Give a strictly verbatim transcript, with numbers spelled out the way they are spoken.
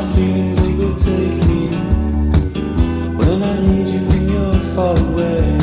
feelings overtake me when I need you and you're far away.